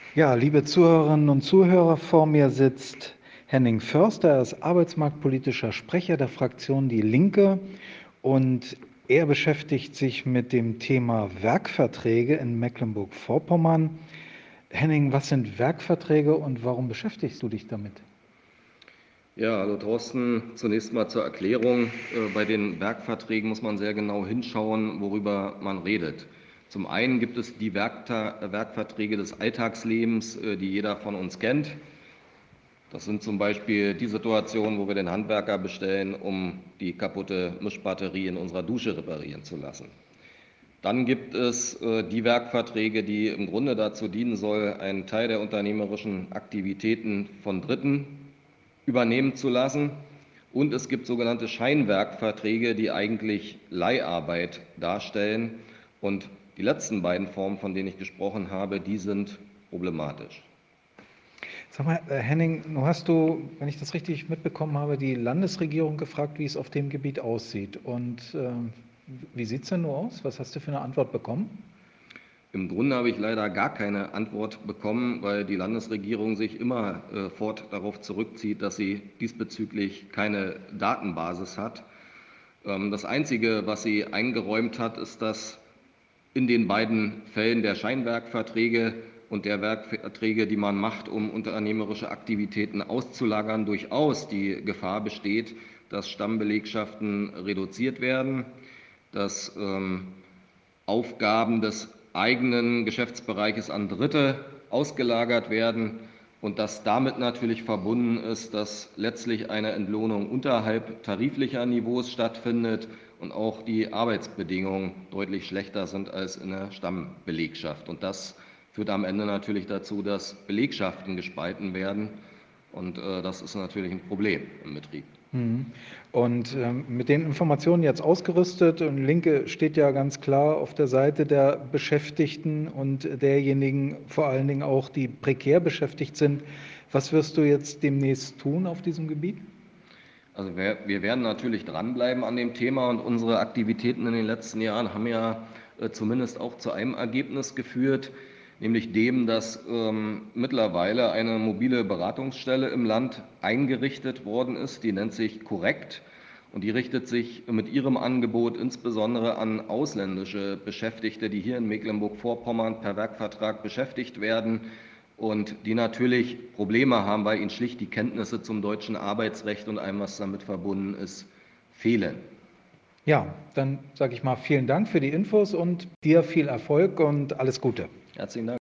Ja, liebe Zuhörerinnen und Zuhörer, vor mir sitzt Henning Förster, er ist arbeitsmarktpolitischer Sprecher der Fraktion Die Linke und er beschäftigt sich mit dem Thema Werkverträge in Mecklenburg-Vorpommern. Henning, was sind Werkverträge und warum beschäftigst du dich damit? Ja, hallo Thorsten. Zunächst mal zur Erklärung. Bei den Werkverträgen muss man sehr genau hinschauen, worüber man redet. Zum einen gibt es die Werkverträge des Alltagslebens, die jeder von uns kennt. Das sind zum Beispiel die Situationen, wo wir den Handwerker bestellen, um die kaputte Mischbatterie in unserer Dusche reparieren zu lassen. Dann gibt es die Werkverträge, die im Grunde dazu dienen soll, einen Teil der unternehmerischen Aktivitäten von Dritten übernehmen zu lassen. Und es gibt sogenannte Scheinwerkverträge, die eigentlich Leiharbeit darstellen. Und die letzten beiden Formen, von denen ich gesprochen habe, die sind problematisch. Sag mal, Henning, nun hast du, wenn ich das richtig mitbekommen habe, die Landesregierung gefragt, wie es auf dem Gebiet aussieht. Und wie sieht es denn nur aus? Was hast du für eine Antwort bekommen? Im Grunde habe ich leider gar keine Antwort bekommen, weil die Landesregierung sich immer fort darauf zurückzieht, dass sie diesbezüglich keine Datenbasis hat. Das Einzige, was sie eingeräumt hat, ist, dass in den beiden Fällen der Scheinwerkverträge und der Werkverträge, die man macht, um unternehmerische Aktivitäten auszulagern, durchaus die Gefahr besteht, dass Stammbelegschaften reduziert werden, dass Aufgaben des eigenen Geschäftsbereiches an Dritte ausgelagert werden und dass damit natürlich verbunden ist, dass letztlich eine Entlohnung unterhalb tariflicher Niveaus stattfindet und auch die Arbeitsbedingungen deutlich schlechter sind als in der Stammbelegschaft. Und das führt am Ende natürlich dazu, dass Belegschaften gespalten werden. Und das ist natürlich ein Problem im Betrieb. Und mit den Informationen jetzt ausgerüstet, und Linke steht ja ganz klar auf der Seite der Beschäftigten und derjenigen vor allen Dingen auch, die prekär beschäftigt sind. Was wirst du jetzt demnächst tun auf diesem Gebiet? Also wir werden natürlich dranbleiben an dem Thema und unsere Aktivitäten in den letzten Jahren haben ja zumindest auch zu einem Ergebnis geführt, nämlich dem, dass mittlerweile eine mobile Beratungsstelle im Land eingerichtet worden ist, die nennt sich Korrekt und die richtet sich mit ihrem Angebot insbesondere an ausländische Beschäftigte, die hier in Mecklenburg-Vorpommern per Werkvertrag beschäftigt werden und die natürlich Probleme haben, weil ihnen schlicht die Kenntnisse zum deutschen Arbeitsrecht und allem, was damit verbunden ist, fehlen. Ja, dann sage ich mal vielen Dank für die Infos und dir viel Erfolg und alles Gute. Herzlichen Dank.